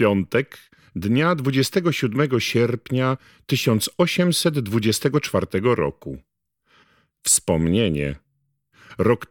piątek, dnia 27 sierpnia 1824 roku. Wspomnienie. Rok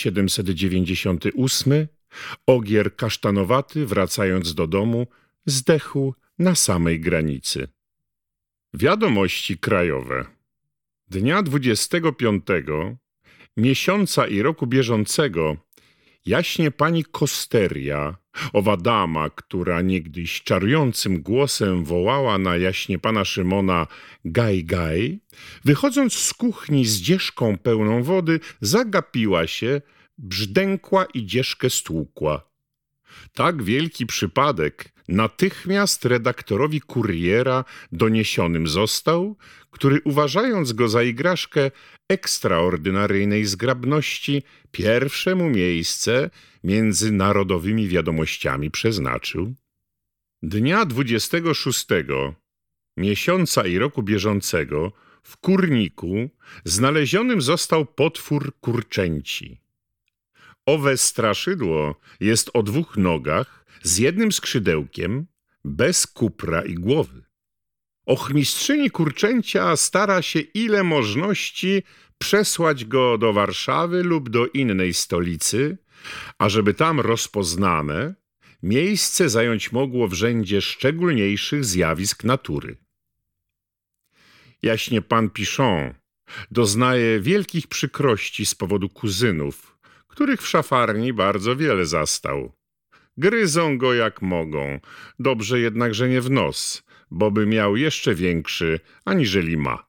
1798. Ogier kasztanowaty, wracając do domu, zdechł na samej granicy. Wiadomości krajowe. Dnia 25 miesiąca i roku bieżącego jaśnie pani Kosteria, owa dama, która niegdyś czarującym głosem wołała na jaśnie pana Szymona gaj, gaj, wychodząc z kuchni z dzieżką pełną wody, zagapiła się, brzdękła i dzieżkę stłukła. Tak wielki przypadek natychmiast redaktorowi Kuriera doniesionym został, który uważając go za igraszkę ekstraordynaryjnej zgrabności, pierwsze mu miejsce między narodowymi wiadomościami przeznaczył. Dnia 26 miesiąca i roku bieżącego w kurniku znalezionym został potwór kurczęci. Owe straszydło jest o 2 nogach, z jednym skrzydełkiem, bez kupra i głowy. Ochmistrzyni kurczęcia stara się ile możności przesłać go do Warszawy lub do innej stolicy, ażeby tam rozpoznane miejsce zająć mogło w rzędzie szczególniejszych zjawisk natury. Jaśnie pan Pichon doznaje wielkich przykrości z powodu kuzynów, których w szafarni bardzo wiele zastał. Gryzą go jak mogą, dobrze jednakże nie w nos, bo by miał jeszcze większy, aniżeli ma.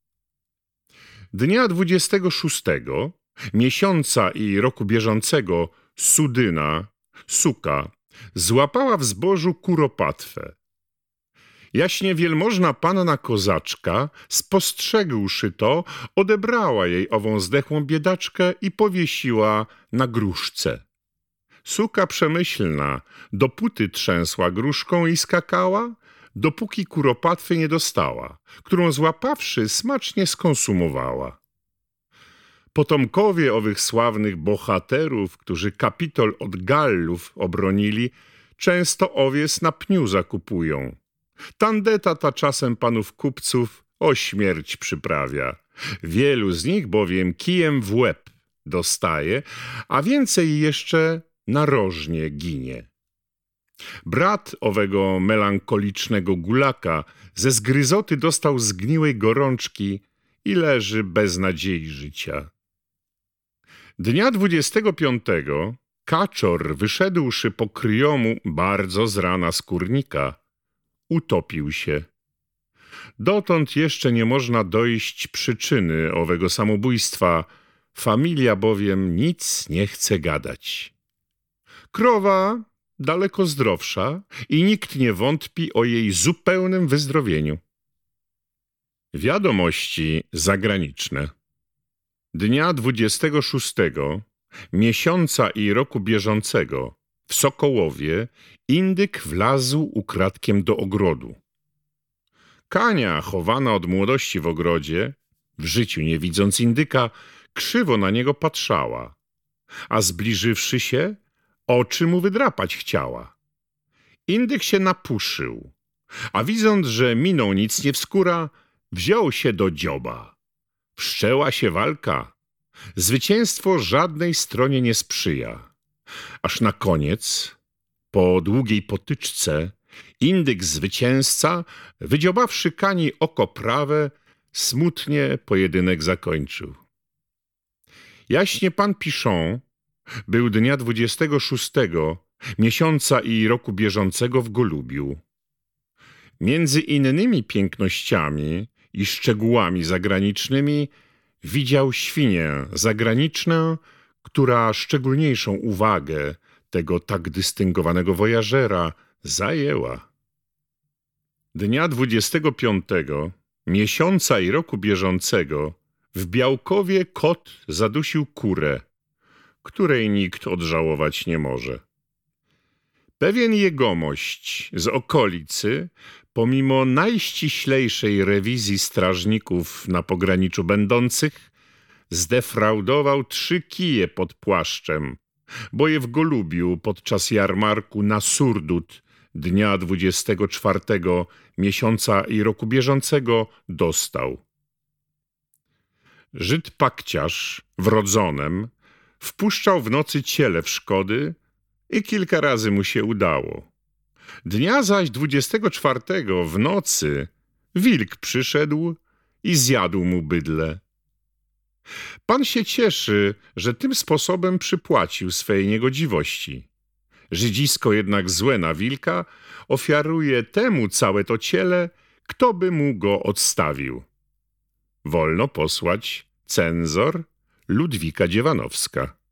Dnia 26 miesiąca i roku bieżącego Sudyna, suka, złapała w zbożu kuropatwę. Jaśnie wielmożna panna kozaczka, spostrzegłszy to, odebrała jej ową zdechłą biedaczkę i powiesiła na gruszce. Suka przemyślna dopóty trzęsła gruszką i skakała, dopóki kuropatwy nie dostała, którą złapawszy smacznie skonsumowała. Potomkowie owych sławnych bohaterów, którzy Kapitol od Gallów obronili, często owiec na pniu zakupują. Tandeta ta czasem panów kupców o śmierć przyprawia. Wielu z nich bowiem kijem w łeb dostaje, a więcej jeszcze narożnie ginie. Brat owego melankolicznego gulaka ze zgryzoty dostał zgniłej gorączki i leży bez nadziei życia. Dnia 25 kaczor, wyszedłszy po kryjomu bardzo z rana z kurnika, utopił się. Dotąd jeszcze nie można dojść przyczyny owego samobójstwa, familia bowiem nic nie chce gadać. Krowa daleko zdrowsza i nikt nie wątpi o jej zupełnym wyzdrowieniu. Wiadomości zagraniczne. Dnia 26 miesiąca i roku bieżącego w Sokołowie indyk wlazł ukradkiem do ogrodu. Kania, chowana od młodości w ogrodzie, w życiu nie widząc indyka, krzywo na niego patrzała, a zbliżywszy się, oczy mu wydrapać chciała. Indyk się napuszył, a widząc, że miną nic nie wskóra, wziął się do dzioba. Wszczęła się walka. Zwycięstwo żadnej stronie nie sprzyja. Aż na koniec, po długiej potyczce, indyk zwycięzca, wydziobawszy Kani oko prawe, smutnie pojedynek zakończył. Jaśnie pan Pichon był dnia 26 miesiąca i roku bieżącego w Golubiu. Między innymi pięknościami i szczegółami zagranicznymi widział świnię zagraniczną, która szczególniejszą uwagę tego tak dystyngowanego wojażera zajęła. Dnia 25 miesiąca i roku bieżącego w Białkowie kot zadusił kurę, której nikt odżałować nie może. Pewien jegomość z okolicy, pomimo najściślejszej rewizji strażników na pograniczu będących, zdefraudował 3 kije pod płaszczem, bo je w Golubiu podczas jarmarku na Surdut dnia 24 miesiąca i roku bieżącego dostał. Żyd pakciarz wrodzonem wpuszczał w nocy ciele w szkody i kilka razy mu się udało. Dnia zaś 24 w nocy wilk przyszedł i zjadł mu bydlę. Pan się cieszy, że tym sposobem przypłacił swej niegodziwości. Żydzisko jednak złe na wilka ofiaruje temu całe to ciele, kto by mu go odstawił. Wolno posłać cenzor Ludwika Dziewanowska.